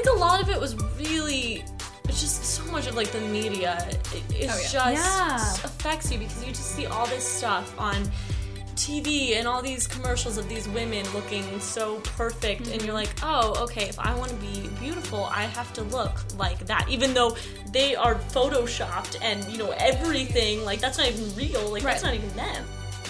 think a lot of it was really, it's just so much of like the media. It just affects you because you just see all this stuff on TV and all these commercials of these women looking so perfect, and you're like, oh, okay, if I want to be beautiful, I have to look like that, even though they are photoshopped and, you know, everything, like, that's not even real, like, that's not even them.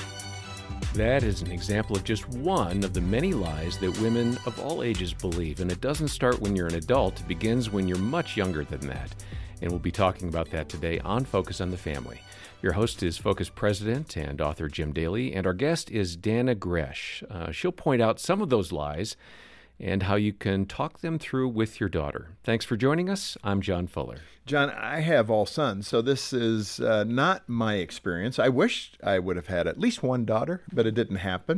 That is an example of just one of the many lies that women of all ages believe, and it doesn't start when you're an adult, it begins when you're much younger than that. And we'll be talking about that today on Focus on the Family. Your host is Focus President and author Jim Daly, and our guest is Dannah Gresh. She'll point out some of those lies and how you can talk them through with your daughter. Thanks for joining us. I'm John Fuller. John, I have all sons, so this is not my experience. I wish I would have had at least one daughter, but it didn't happen.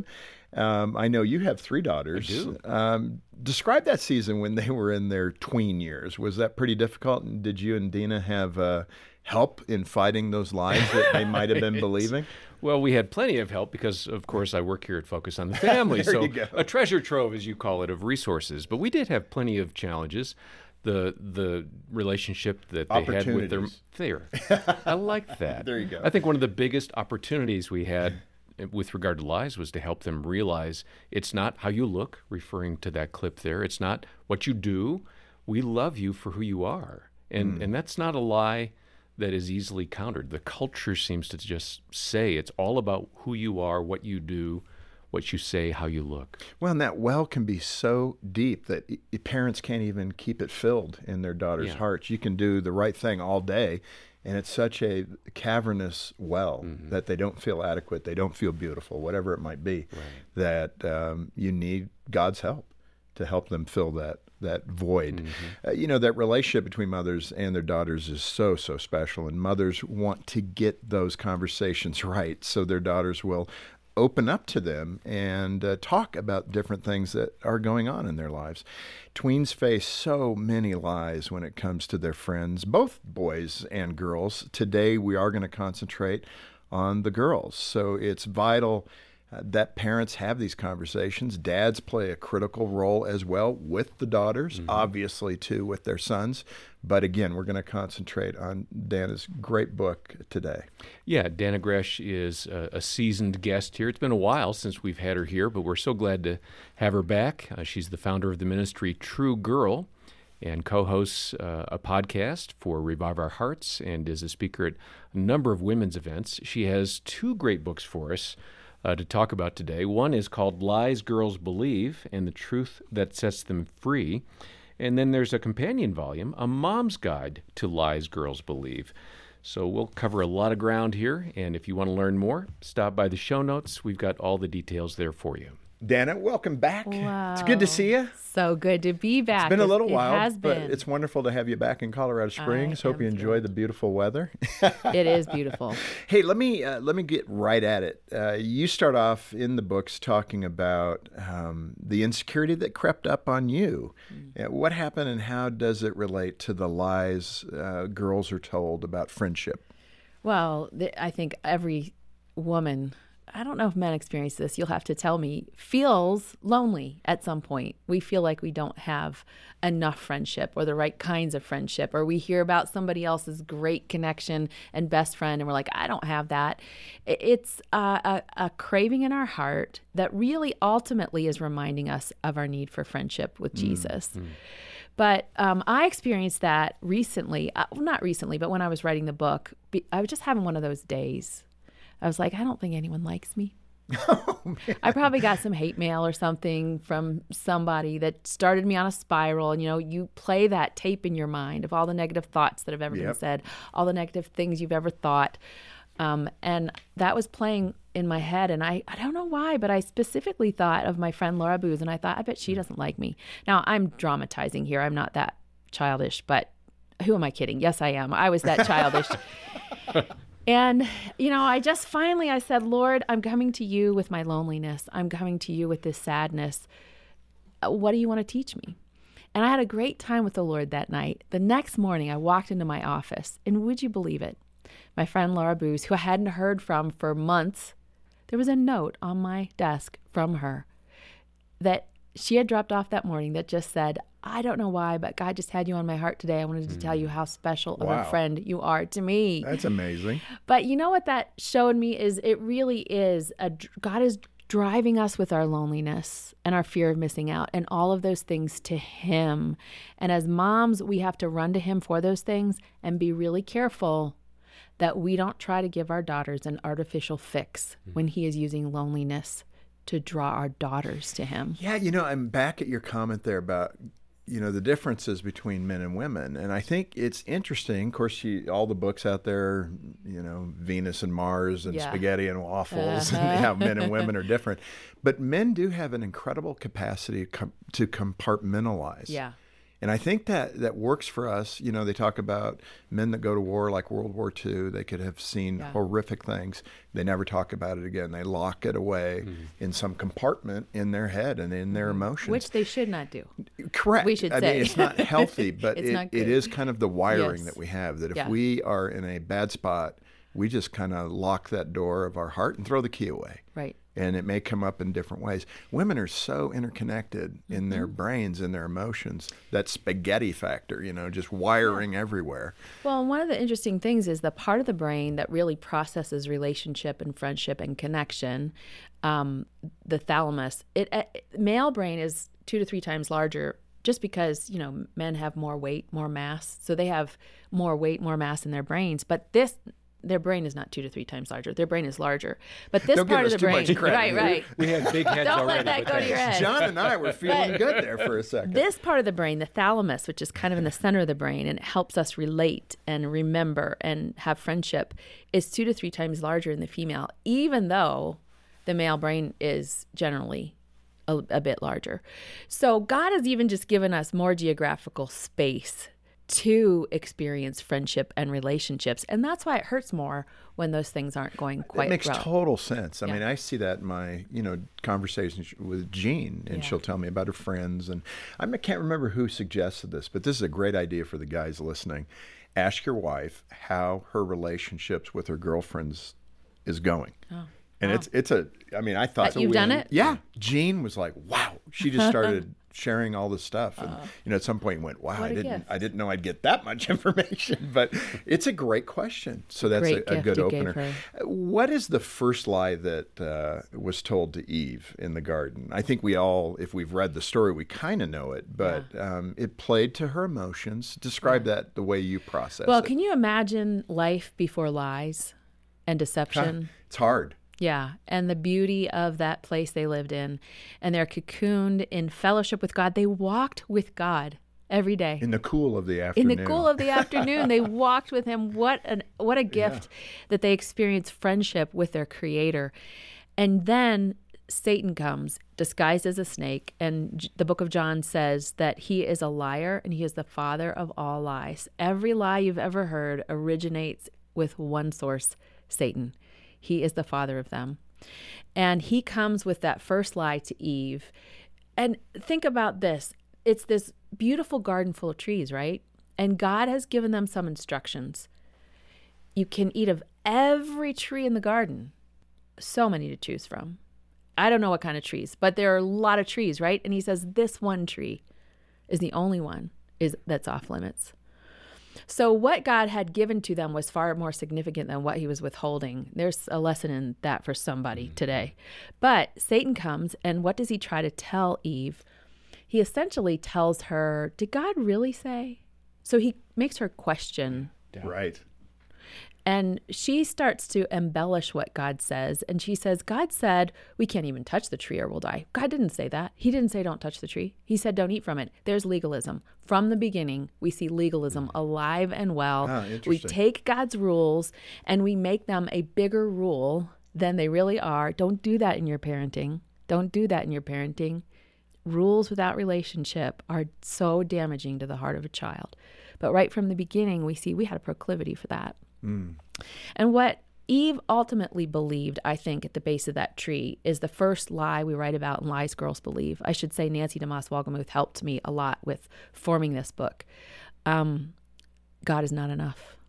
I know you have 3 daughters. I do. Describe that season when they were in their tween years. Was that pretty difficult? And did you and Dina have help in fighting those lies that they might have been believing? Well, we had plenty of help because, of course, I work here at Focus on the Family. There so you go. A treasure trove, as you call it, of resources. But we did have plenty of challenges. The relationship that they had with their... I like that. There you go. I think one of the biggest opportunities we had with regard to lies was to help them realize it's not how you look, referring to that clip there. It's not what you do. We love you for who you are. And that's not a lie that is easily countered. The culture seems to just say it's all about who you are, what you do, what you say, how you look. Well, and that well can be so deep that parents can't even keep it filled in their daughters' hearts. You can do the right thing all day, and it's such a cavernous well that they don't feel adequate, they don't feel beautiful, whatever it might be, that you need God's help to help them fill that void. You know, that relationship between mothers and their daughters is so special, and mothers want to get those conversations right so their daughters will open up to them and talk about different things that are going on in their lives. Tweens face so many lies when it comes to their friends, both boys and girls. Today we are going to concentrate on the girls. So it's vital that parents have these conversations. Dads play a critical role as well with the daughters, obviously too with their sons. But again, we're going to concentrate on Dannah's great book today. Yeah, Dannah Gresh is a seasoned guest here. It's been a while since we've had her here, but we're so glad to have her back. She's the founder of the ministry True Girl and co-hosts a podcast for Revive Our Hearts and is a speaker at a number of women's events. She has 2 great books for us to talk about today. One is called Lies Girls Believe and the Truth That Sets Them Free. And then there's a companion volume, A Mom's Guide to Lies Girls Believe. So we'll cover a lot of ground here, and if you want to learn more, stop by the show notes. We've got all the details there for you. Dannah, welcome back. Wow. It's good to see you. So good to be back. It's been a little while, it has but been. it's wonderful to have you back in Colorado Springs. Hope you enjoy the beautiful weather. It is beautiful. Hey, let me get right at it. You start off in the books talking about the insecurity that crept up on you. What happened, and how does it relate to the lies girls are told about friendship? Well, I think every woman, I don't know if men experience this, you'll have to tell me, feels lonely at some point. We feel like we don't have enough friendship or the right kinds of friendship, or we hear about somebody else's great connection and best friend, and we're like, I don't have that. It's a craving in our heart that really ultimately is reminding us of our need for friendship with Jesus. But I experienced that recently, not recently, but when I was writing the book, I was just having one of those days. I was like, I don't think anyone likes me. I probably got some hate mail or something from somebody that started me on a spiral. And, you know, you play that tape in your mind of all the negative thoughts that have ever been said, all the negative things you've ever thought. And that was playing in my head. And I don't know why, but I specifically thought of my friend Laura Booz. And I thought, I bet she doesn't like me. Now, I'm dramatizing here. I'm not that childish, but who am I kidding? Yes, I am. I was that childish. And, you know, I said, Lord, I'm coming to you with my loneliness. I'm coming to you with this sadness. What do you want to teach me? And I had a great time with the Lord that night. The next morning, I walked into my office, and would you believe it? My friend Laura Booz, who I hadn't heard from for months, there was a note on my desk from her that she had dropped off that morning that just said, I don't know why, but God just had you on my heart today. I wanted to tell you how special of a friend you are to me. That's amazing. But you know what that showed me is it really is, God is driving us with our loneliness and our fear of missing out and all of those things to him. And as moms, we have to run to him for those things and be really careful that we don't try to give our daughters an artificial fix when he is using loneliness to draw our daughters to him. Yeah, I'm back at your comment there about, the differences between men and women. And I think it's interesting. Of course, all the books out there, Venus and Mars and spaghetti and waffles, and how men and women are different. But men do have an incredible capacity to compartmentalize. Yeah. And I think that works for us. They talk about men that go to war, like World War II. They could have seen horrific things. They never talk about it again. They lock it away in some compartment in their head and in their emotions. Which they should not do. Correct. We should say. I mean, it's not healthy, but it is kind of the wiring Yes. that we have, that if we are in a bad spot, we just kind of lock that door of our heart and throw the key away. Right. And it may come up in different ways. Women are so interconnected in their brains and their emotions. That spaghetti factor, just wiring everywhere. Well, one of the interesting things is the part of the brain that really processes relationship and friendship and connection, the thalamus. Male brain is 2 to 3 times larger just because, men have more weight, more mass. So they have more weight, more mass in their brains. But their brain is not 2 to 3 times larger. Their brain is larger. But this Don't part give of the us brain, too much credit. right. We had big heads Don't already. let that go to your head. John and I were feeling good there for a second. This part of the brain, the thalamus, which is kind of in the center of the brain, and it helps us relate and remember and have friendship, is 2 to 3 times larger in the female, even though the male brain is generally a bit larger. So God has even just given us more geographical space to experience friendship and relationships. And that's why it hurts more when those things aren't going quite well. It makes total sense. I mean, I see that in my, conversations with Jean, and she'll tell me about her friends. And I can't remember who suggested this, but this is a great idea for the guys listening. Ask your wife how her relationships with her girlfriends is going. Oh. And I thought... You've done it? Yeah. Jean was like, wow. She just started sharing all this stuff. And, at some point went, wow, I didn't know I'd get that much information. But it's a great question. So that's a good opener. What is the first lie that was told to Eve in the garden? I think we all, if we've read the story, we kind of know it. But it played to her emotions. Describe that the way you process it. Well, can you imagine life before lies and deception? It's hard. Yeah, and the beauty of that place they lived in, and they're cocooned in fellowship with God. They walked with God every day. In the cool of the afternoon. In the cool of the afternoon, they walked with him. What a gift that they experienced friendship with their Creator. And then Satan comes disguised as a snake, and the book of John says that he is a liar and he is the father of all lies. Every lie you've ever heard originates with one source, Satan. He is the father of them. And he comes with that first lie to Eve. And think about this. It's this beautiful garden full of trees, right? And God has given them some instructions. You can eat of every tree in the garden. So many to choose from. I don't know what kind of trees, but there are a lot of trees, right? And he says this one tree is the only one that's off limits. So what God had given to them was far more significant than what he was withholding. There's a lesson in that for somebody today. But Satan comes, and what does he try to tell Eve? He essentially tells her, did God really say? So he makes her question. Right. And she starts to embellish what God says. And she says, God said, we can't even touch the tree or we'll die. God didn't say that. He didn't say don't touch the tree. He said don't eat from it. There's legalism. From the beginning, we see legalism alive and well. We take God's rules and we make them a bigger rule than they really are. Don't do that in your parenting. Don't do that in your parenting. Rules without relationship are so damaging to the heart of a child. But right from the beginning, we see we had a proclivity for that. And what Eve ultimately believed, I think, at the base of that tree is the first lie we write about in Lies Girls Believe. I should say Nancy DeMoss Wolgemuth helped me a lot with forming this book. God is not enough.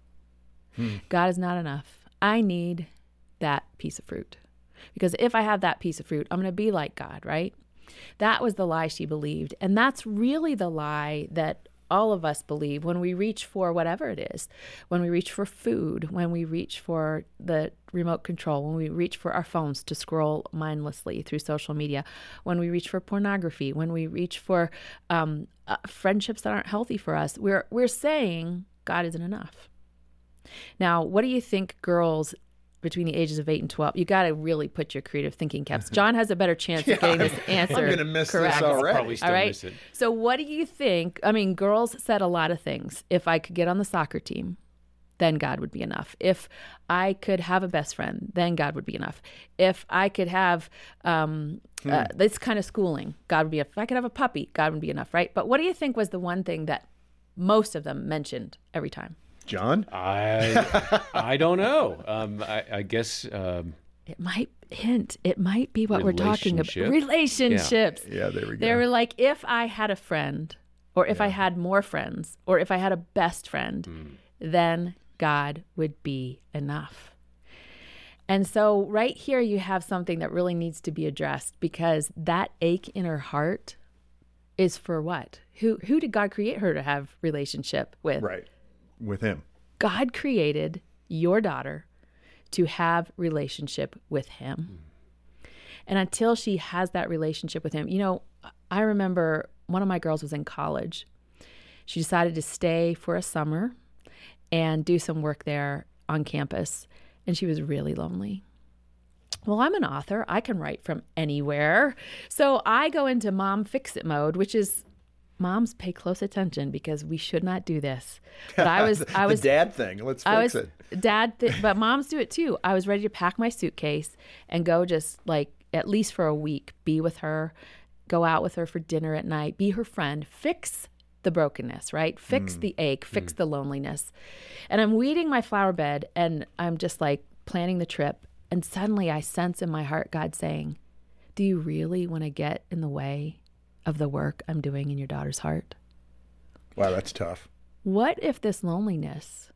God is not enough. I need that piece of fruit. Because if I have that piece of fruit, I'm going to be like God, right? That was the lie she believed. And that's really the lie that all of us believe when we reach for whatever it is, when we reach for food, when we reach for the remote control, when we reach for our phones to scroll mindlessly through social media, when we reach for pornography, when we reach for friendships that aren't healthy for us, we're saying God isn't enough. Now, what do you think girls between the ages of 8 and 12, you got to really put your creative thinking caps. John has a better chance of getting this answer I'm going to miss correct. this already. I'll probably still miss it. So what do you think? I mean, girls said a lot of things. If I could get on the soccer team, then God would be enough. If I could have a best friend, then God would be enough. If I could have this kind of schooling, God would be enough. If I could have a puppy, God would be enough, right? But what do you think was the one thing that most of them mentioned every time? John? I don't know. I guess it might be what we're talking about. Relationships. Yeah, there we go. They were like, if I had a friend, or if I had more friends, or if I had a best friend, then God would be enough. And so right here you have something that really needs to be addressed, because that ache in her heart is for what? Who did God create her to have relationship with? Right. With him. God created your daughter to have relationship with him. And until she has that relationship with him, you know, I remember one of my girls was in college. She decided to stay for a summer and do some work there on campus. And she was really lonely. Well, I'm an author. I can write from anywhere. So I go into mom fix-it mode, which is moms pay close attention because we should not do this. But I was the dad thing. Let's fix it. But moms do it too. I was ready to pack my suitcase and go just like at least for a week, be with her, go out with her for dinner at night, be her friend, fix the brokenness, right? Fix the ache, fix the loneliness. And I'm weeding my flower bed and I'm just like planning the trip. And suddenly I sense in my heart God saying, do you really want to get in the way of the work I'm doing in your daughter's heart? Wow, that's tough. What if this loneliness,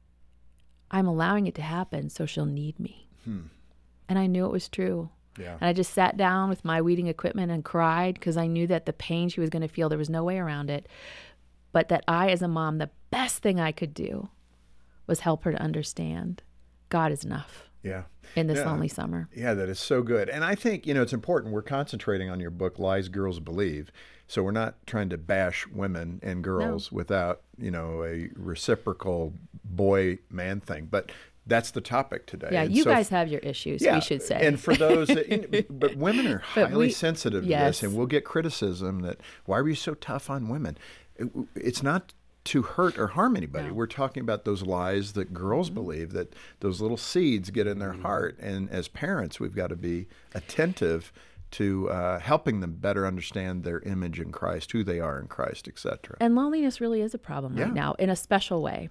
I'm allowing it to happen so she'll need me? And I knew it was true. Yeah. And I just sat down with my weeding equipment and cried because I knew that the pain she was going to feel, there was no way around it. But that I, as a mom, the best thing I could do was help her to understand God is enough. Yeah. In this lonely summer. Yeah, that is so good. And I think, you know, it's important. We're concentrating on your book, Lies Girls Believe. So we're not trying to bash women and girls without, you know, a reciprocal boy-man thing. But that's the topic today. Yeah, and you guys have your issues, we should say. And for those that, but women are highly sensitive to this, and we'll get criticism that, why were you so tough on women? It's not to hurt or harm anybody. No. We're talking about those lies that girls believe, that those little seeds get in their heart. And as parents, we've got to be attentive to helping them better understand their image in Christ, who they are in Christ, etc. And loneliness really is a problem right now in a special way.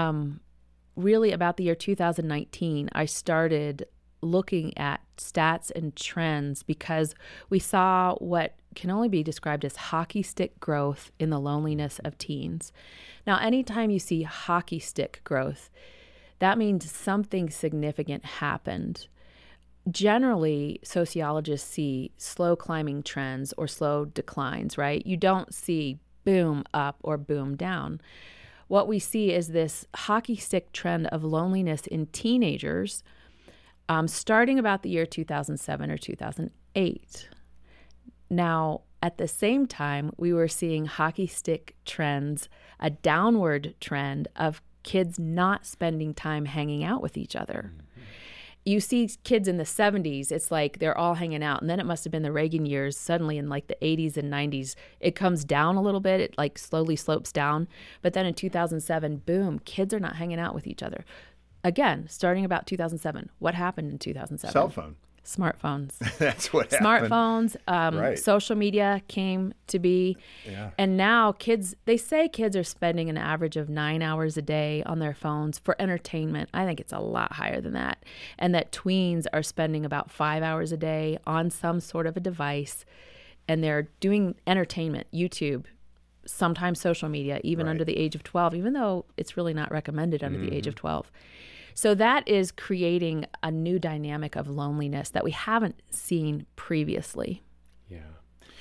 Really about the year 2019, I started looking at stats and trends because we saw what can only be described as hockey stick growth in the loneliness of teens. Now, anytime you see hockey stick growth, that means something significant happened. Generally, sociologists see slow climbing trends or slow declines, right? You don't see boom up or boom down. What we see is this hockey stick trend of loneliness in teenagers starting about the year 2007 or 2008. Now, at the same time, we were seeing hockey stick trends, a downward trend of kids not spending time hanging out with each other. You see kids in the 70s, it's like they're all hanging out. And then it must have been the Reagan years. Suddenly in like the 80s and 90s, it comes down a little bit. It like slowly slopes down. But then in 2007, boom, kids are not hanging out with each other. Again, starting about 2007. What happened in 2007? Cell phone. Smartphones. That's what happened. Smartphones, right. Social media came to be. Yeah. And now kids, they say kids are spending an average of 9 hours a day on their phones for entertainment. I think it's a lot higher than that. And that tweens are spending about 5 hours a day on some sort of a device. And they're doing entertainment, YouTube, sometimes social media, even under the age of 12, even though it's really not recommended under the age of 12. So that is creating a new dynamic of loneliness that we haven't seen previously. Yeah.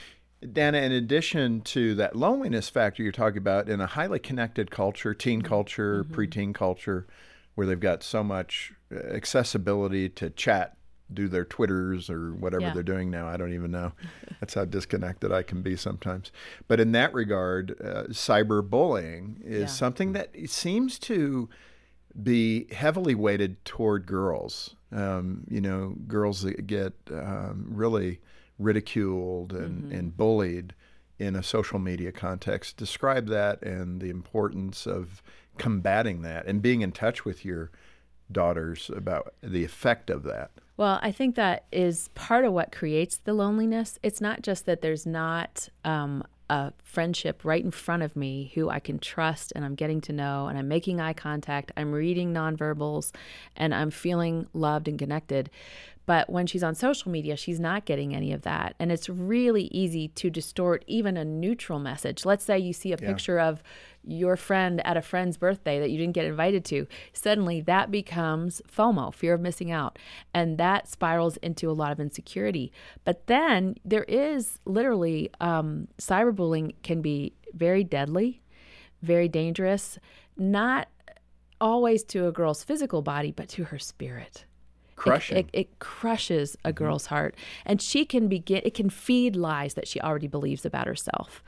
Dana, in addition to that loneliness factor you're talking about, in a highly connected culture, teen culture, preteen culture, where they've got so much accessibility to chat, do their Twitters or whatever they're doing now. I don't even know. That's how disconnected I can be sometimes. But in that regard, cyberbullying is something that seems to be heavily weighted toward girls. Girls that get really ridiculed and bullied in a social media context. Describe that and the importance of combating that and being in touch with your daughters about the effect of that. Well, I think that is part of what creates the loneliness. It's not just that there's not a friendship right in front of me who I can trust and I'm getting to know and I'm making eye contact, I'm reading nonverbals, and I'm feeling loved and connected. But when she's on social media, she's not getting any of that. And it's really easy to distort even a neutral message. Let's say you see a picture of your friend at a friend's birthday that you didn't get invited to. Suddenly that becomes FOMO, fear of missing out. And that spirals into a lot of insecurity. But then there is literally, cyberbullying can be very deadly, very dangerous, not always to a girl's physical body, but to her spirit. Crushing. It crushes a girl's heart. And it can feed lies that she already believes about herself.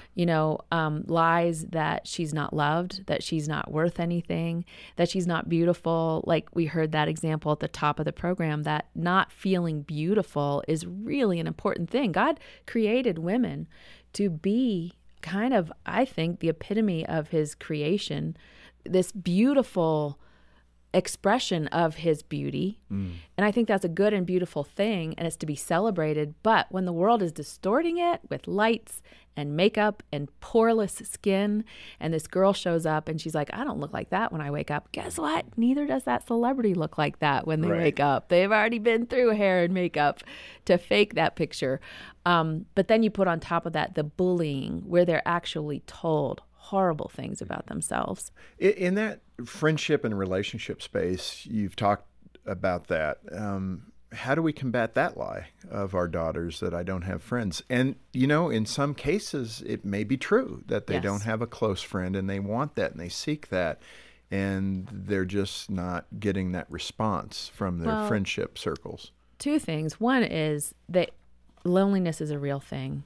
Lies that she's not loved, that she's not worth anything, that she's not beautiful. Like we heard that example at the top of the program, that not feeling beautiful is really an important thing. God created women to be kind of, I think, the epitome of his creation, this beautiful expression of his beauty. And I think that's a good and beautiful thing, and it's to be celebrated. But when the world is distorting it with lights and makeup and poreless skin, and this girl shows up and she's like, I don't look like that when I wake up. Guess what? Neither does that celebrity look like that when they wake up. They've already been through hair and makeup to fake that picture. But then you put on top of that the bullying, where they're actually told horrible things about themselves. In that friendship and relationship space, you've talked about that. How do we combat that lie of our daughters that I don't have friends? And, in some cases, it may be true that they don't have a close friend and they want that and they seek that, and they're just not getting that response from their friendship circles. Two things. One is that loneliness is a real thing.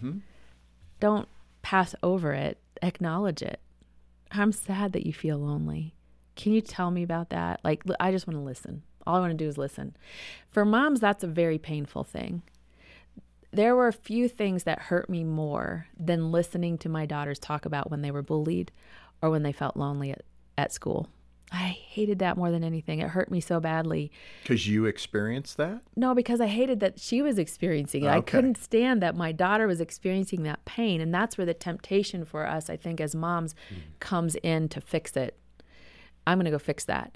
Don't pass over it. Acknowledge it. I'm sad that you feel lonely. Can you tell me about that? Like, I just want to listen. All I want to do is listen. For moms, that's a very painful thing. There were a few things that hurt me more than listening to my daughters talk about when they were bullied or when they felt lonely at school. I hated that more than anything. It hurt me so badly. Because you experienced that? No, because I hated that she was experiencing it. Okay. I couldn't stand that my daughter was experiencing that pain. And that's where the temptation for us, I think, as moms comes in to fix it. I'm going to go fix that.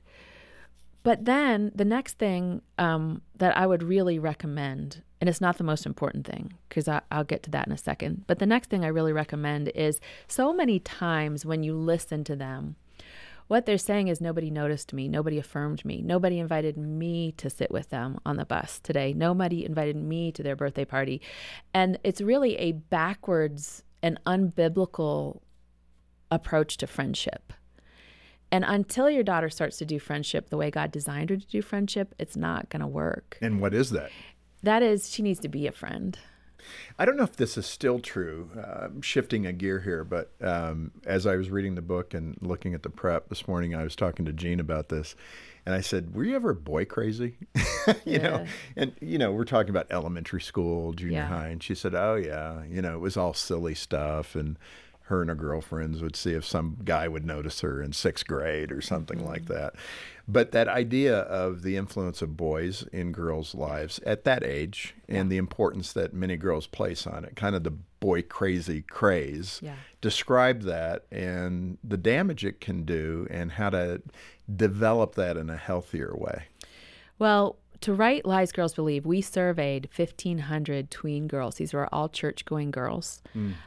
But then the next thing that I would really recommend, and it's not the most important thing, because I'll get to that in a second, but the next thing I really recommend is, so many times when you listen to them, what they're saying is, nobody noticed me, nobody affirmed me, nobody invited me to sit with them on the bus today, nobody invited me to their birthday party. And it's really a backwards and unbiblical approach to friendship. And until your daughter starts to do friendship the way God designed her to do friendship, it's not going to work. And what is that? That is, she needs to be a friend. I don't know if this is still true, shifting a gear here, but as I was reading the book and looking at the prep this morning, I was talking to Jean about this, and I said, were you ever boy crazy? you know, and, we're talking about elementary school, junior high, and she said, oh, yeah, it was all silly stuff, and her and her girlfriends would see if some guy would notice her in 6th grade or something like that. But that idea of the influence of boys in girls' lives at that age and the importance that many girls place on it, kind of the boy crazy craze, describe that and the damage it can do and how to develop that in a healthier way. Well, to write Lies Girls Believe, we surveyed 1,500 tween girls. These were all church-going girls.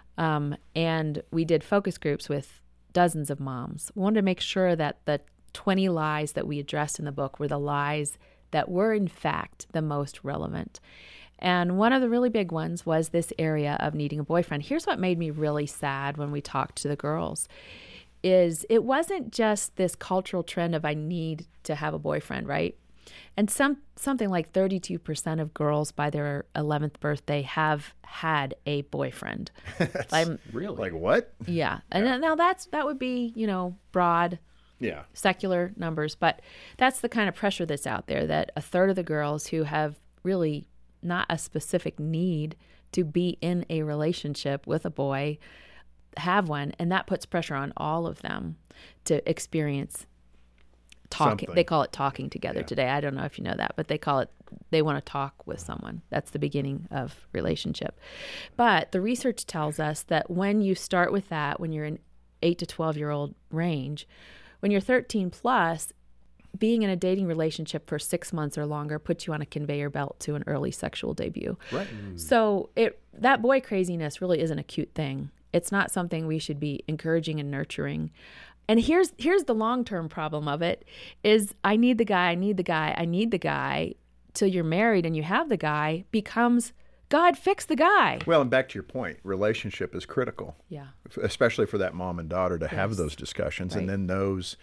And we did focus groups with dozens of moms. We wanted to make sure that the 20 lies that we addressed in the book were the lies that were, in fact, the most relevant. And one of the really big ones was this area of needing a boyfriend. Here's what made me really sad when we talked to the girls is it wasn't just this cultural trend of I need to have a boyfriend, right? And something like 32% of girls by their 11th birthday have had a boyfriend. Really? Like what? Yeah. And now that would be, broad, secular numbers. But that's the kind of pressure that's out there, that a third of the girls who have really not a specific need to be in a relationship with a boy have one. And that puts pressure on all of them to experience talking. Something. They call it talking together today. I don't know if you know that, but they want to talk with someone. That's the beginning of relationship. But the research tells us that when you start with that, when you're in 8 to 12-year-old range, when you're 13 plus, being in a dating relationship for 6 months or longer puts you on a conveyor belt to an early sexual debut. Right. So that boy craziness really isn't a cute thing. It's not something we should be encouraging and nurturing. And here's the long-term problem of it is I need the guy till you're married and you have the guy becomes God, fix the guy. Well, and back to your point, relationship is critical. Yeah. Especially for that mom and daughter to have those discussions. Right. And then those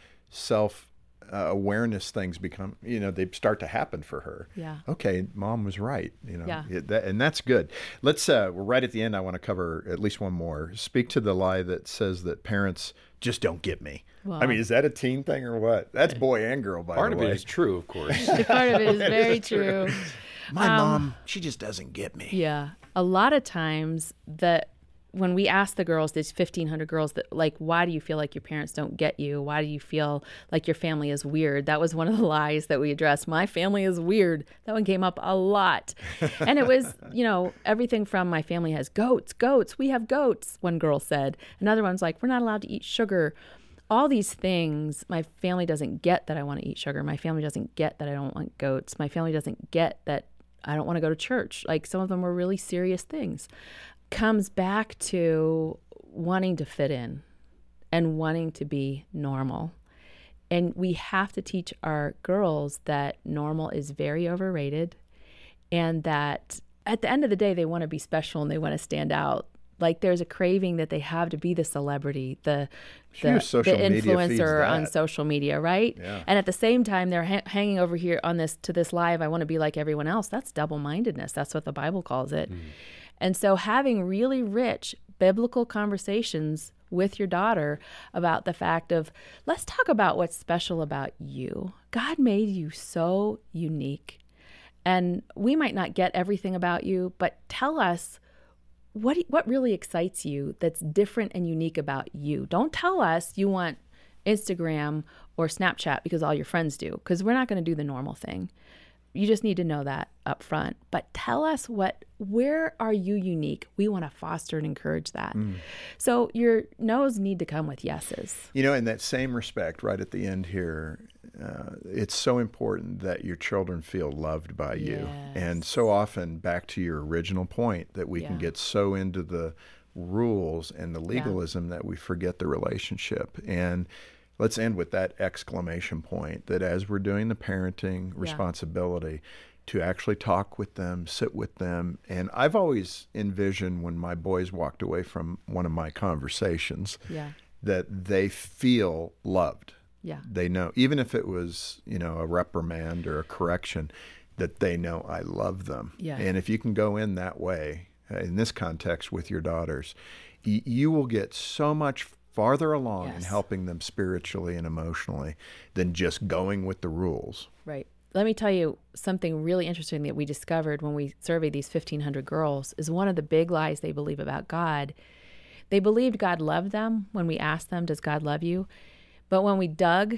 self-awareness things become, they start to happen for her. Yeah. Okay, mom was right. Yeah. And that's good. Let's, we're right at the end. I want to cover at least one more. Speak to the lie that says that parents just don't get me. Well, I mean, is that a teen thing or what? That's boy and girl, by the way. Part of it is true, of course. Part of it is very true. My mom, she just doesn't get me. Yeah. A lot of times when we ask the girls, these 1,500 girls, that like, why do you feel like your parents don't get you? Why do you feel like your family is weird? That was one of the lies that we addressed. My family is weird. That one came up a lot. And it was, everything from my family has goats. We have goats, one girl said. Another one's like, we're not allowed to eat sugar. All these things, my family doesn't get that I want to eat sugar. My family doesn't get that I don't want goats. My family doesn't get that I don't want to go to church. Like some of them were really serious things. Comes back to wanting to fit in and wanting to be normal. And we have to teach our girls that normal is very overrated and that at the end of the day, they want to be special and they want to stand out. Like there's a craving that they have to be the celebrity, the influencer on social media, right? Yeah. And at the same time, they're hanging over here on this live, I want to be like everyone else. That's double-mindedness. That's what the Bible calls it. Mm. And so having really rich biblical conversations with your daughter about the fact of, let's talk about what's special about you. God made you so unique. And we might not get everything about you, but tell us what really excites you that's different and unique about you. Don't tell us you want Instagram or Snapchat because all your friends do, because we're not going to do the normal thing. You just need to know that up front. But tell us where are you unique? We want to foster and encourage that. Mm. So your no's need to come with yeses. In that same respect, right at the end here, it's so important that your children feel loved by you. Yes. And so often, back to your original point, that we can get so into the rules and the legalism that we forget the relationship. And let's end with that exclamation point, that as we're doing the parenting responsibility, to actually talk with them, sit with them. And I've always envisioned when my boys walked away from one of my conversations that they feel loved. Yeah. They know, even if it was, a reprimand or a correction, that they know I love them. Yeah. And if you can go in that way, in this context with your daughters, you will get so much farther along in helping them spiritually and emotionally than just going with the rules. Right. Let me tell you something really interesting that we discovered when we surveyed these 1,500 girls is one of the big lies they believe about God. They believed God loved them when we asked them, does God love you? But when we dug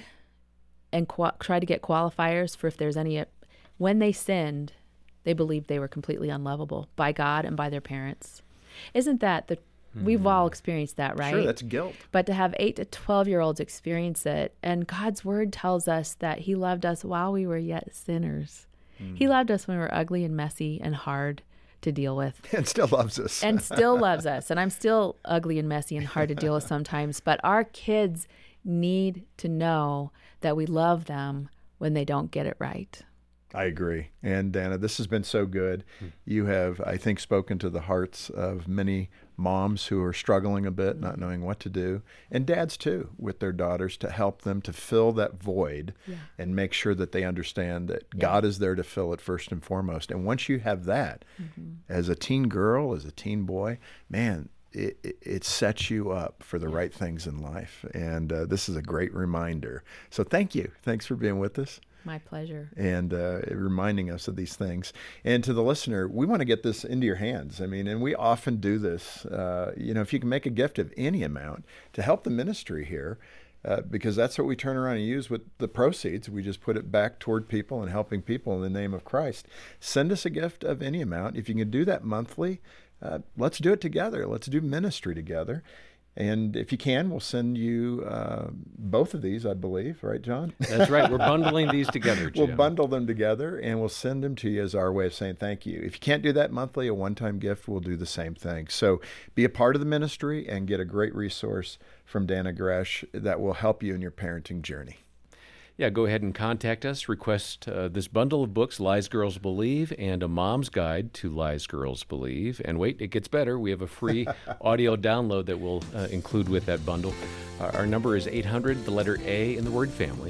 and tried to get qualifiers for if there's any, when they sinned, they believed they were completely unlovable by God and by their parents. Isn't that we've all experienced that, right? Sure, that's guilt. But to have 8 to 12-year-olds experience it, and God's word tells us that he loved us while we were yet sinners. He loved us when we were ugly and messy and hard to deal with. And still loves us. And still loves us. And I'm still ugly and messy and hard to deal with sometimes. But our kids need to know that we love them when they don't get it right. I agree. And Dana, this has been so good. You have, I think, spoken to the hearts of many moms who are struggling a bit, not knowing what to do, and dads too, with their daughters, to help them to fill that void and make sure that they understand that God is there to fill it first and foremost. And once you have that, as a teen girl, as a teen boy, man, it sets you up for the right things in life. And this is a great reminder. So thank you. Thanks for being with us. My pleasure. And reminding us of these things. And to the listener, we want to get this into your hands. I mean, and we often do this. If you can make a gift of any amount to help the ministry here, because that's what we turn around and use with the proceeds. We just put it back toward people and helping people in the name of Christ. Send us a gift of any amount. If you can do that monthly, let's do it together. Let's do ministry together. And if you can, we'll send you both of these, I believe. Right, John? That's right. We're bundling these together, Jim. We'll bundle them together, and we'll send them to you as our way of saying thank you. If you can't do that monthly, a one-time gift will do the same thing. So be a part of the ministry and get a great resource from Dana Gresh that will help you in your parenting journey. Yeah, go ahead and contact us. Request this bundle of books, Lies Girls Believe, and A Mom's Guide to Lies Girls Believe. And wait, it gets better. We have a free audio download that we'll include with that bundle. Our number is 800, the letter A in the word family,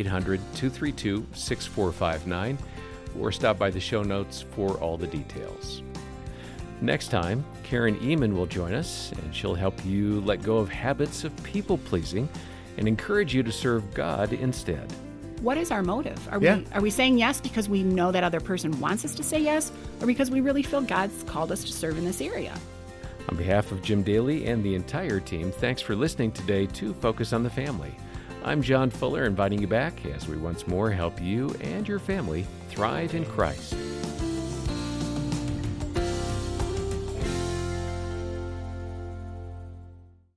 800-232-6459, or stop by the show notes for all the details. Next time, Karen Eman will join us, and she'll help you let go of habits of people-pleasing and encourage you to serve God instead. What is our motive? Are we saying yes because we know that other person wants us to say yes, or because we really feel God's called us to serve in this area? On behalf of Jim Daly and the entire team, thanks for listening today to Focus on the Family. I'm John Fuller, inviting you back as we once more help you and your family thrive in Christ.